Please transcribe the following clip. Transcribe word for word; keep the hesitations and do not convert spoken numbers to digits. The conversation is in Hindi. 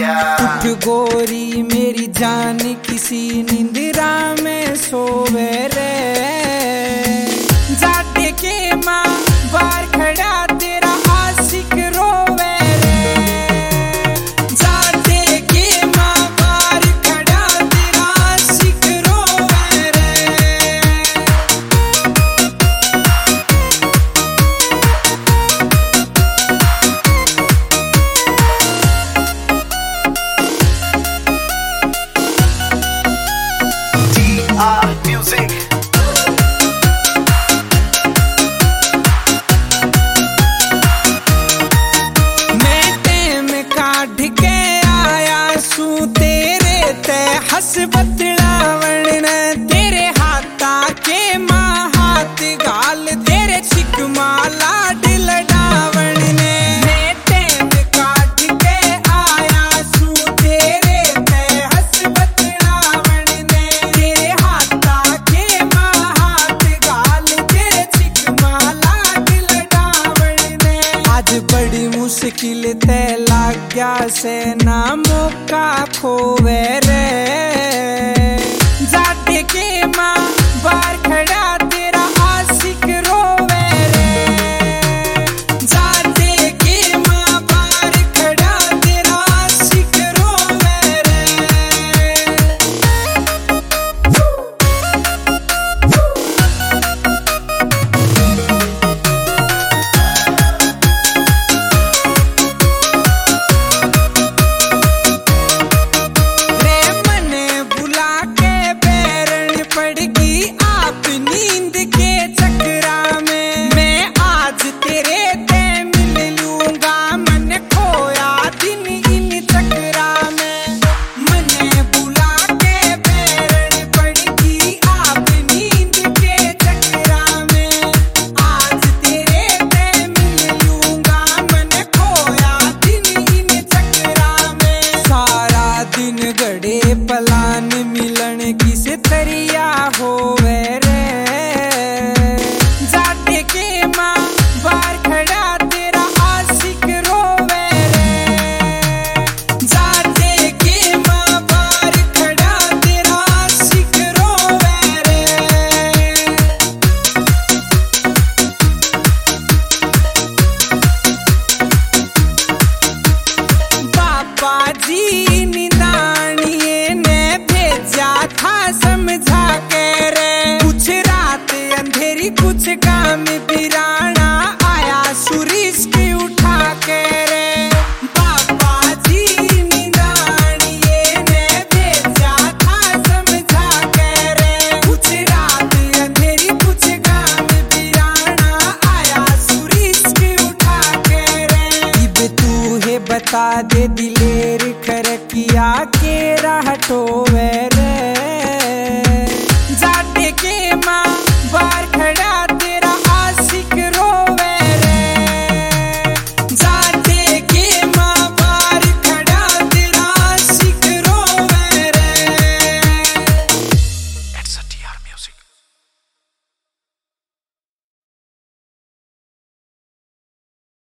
उठ गोरी मेरी जान किसी निंद्रा में सोवे रे, जाते के माँ बार खड़ा तेरा आशिक रोवे रे, जाते के माँ बार खड़ा तेरा आशिक रोवे रे। Music. मैं टेम काढ़ के आया सू तेरे ते हस बतलावण ने, तेरे हाथा के माँ हाथ गाल तेरे छिक माला दिल डावण ने। मैं टेम काढ़ के आया सू तेरे ते हस बतलावण ने, तेरे हाथा के माँ हाथ गाल तेरे छिक माला दिल डावण ने। आज बड़ी मुश्किल ते लाग गया से ना मौका खोवे रे, जाते के माँ बार खड़ा तेरा आशिक रोवे रे, जाते के माँ बार खड़ा तेरा आशिक रोवे रे। पलान मिलन किस तरिया होवे रे, जाते के माँ बार खड़ा तेरा आशिक रोवे रे, जाते के माँ बार खड़ा तेरा आशिक रोवे रे। बाबा जी निदानिए ने भेजा था समझा के रे, कुछ रात अंधेरी कुछ काम बिराना आया सुरिश की उठा के रे। बाबा जी निदानिए ने भेजा था समझा के रे, कुछ रात अंधेरी कुछ काम बिराना आया सुरिश की उठा के रे। इब तू है बता दे दिलेर खरकिया के रहटोवे रे।